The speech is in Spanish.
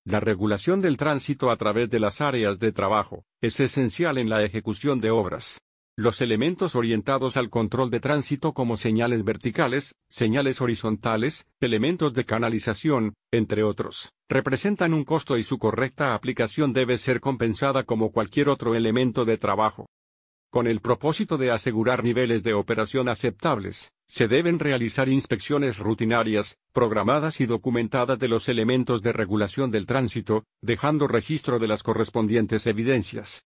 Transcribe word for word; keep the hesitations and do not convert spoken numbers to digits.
La regulación del tránsito a través de las áreas de trabajo es esencial en la ejecución de obras. Los elementos orientados al control de tránsito como señales verticales, señales horizontales, elementos de canalización, entre otros, representan un costo y su correcta aplicación debe ser compensada como cualquier otro elemento de trabajo. Con el propósito de asegurar niveles de operación aceptables, se deben realizar inspecciones rutinarias, programadas y documentadas de los elementos de regulación del tránsito, dejando registro de las correspondientes evidencias.